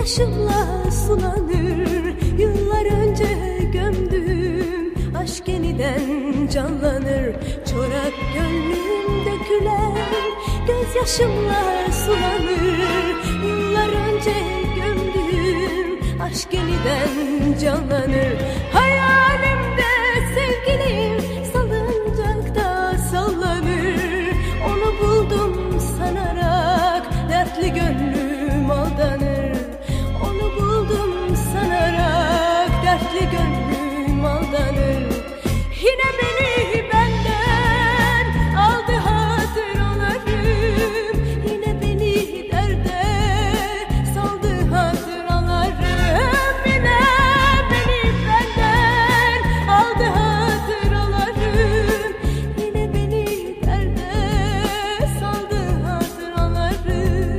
Gözyaşımla sulanır, yıllar önce gömdüm. Aşk yeniden canlanır, çorak gönlüm dökülen. Gözyaşımla sulanır, yıllar önce gömdüm. Aşk yeniden canlanır. Hayalimde sevgilim salıncakta sallanır. Onu buldum sanarak dertli gönlüm aldanır. Onu buldum sanarak dertli gönlüm aldanır. Yine beni benden aldı hatıralarım. Yine beni derde saldı hatıralarım. Yine beni benden aldı hatıralarım. Yine beni derde saldı hatıralarım.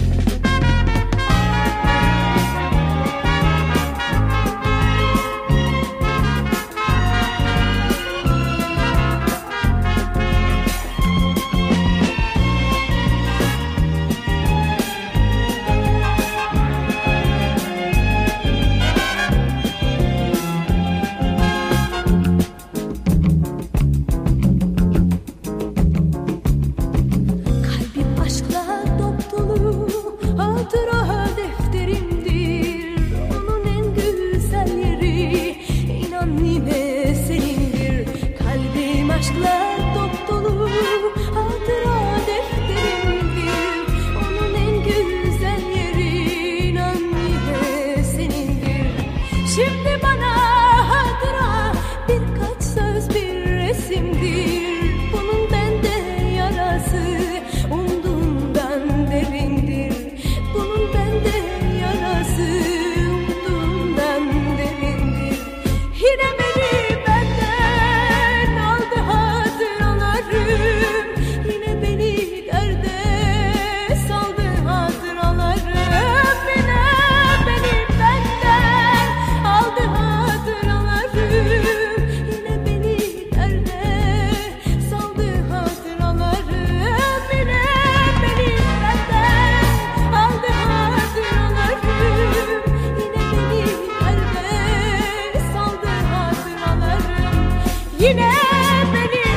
Kalbim aşkla dopdolu, hatıra defterimdir. Onun en güzel yeri, inan yine senindir. Kalbim aşkla dopdolu, hatıra defterimdir. Onun en güzel yeri, inan yine senindir. Şimdi bana hatıra birkaç söz, bir resimdir. Bunun bende yarası umduğumdan derindir. Bunun bende yarası umduğumdan derindir. Yine beni benden aldı hatıralarım. Yine beni derde saldı hatıralarım. Yine beni benden aldı hatıralarım. Yine beni derde saldı hatıralarım. Yine beni benden aldı hatıralarım. Yine beni derde saldı hatıralarım. Yine beni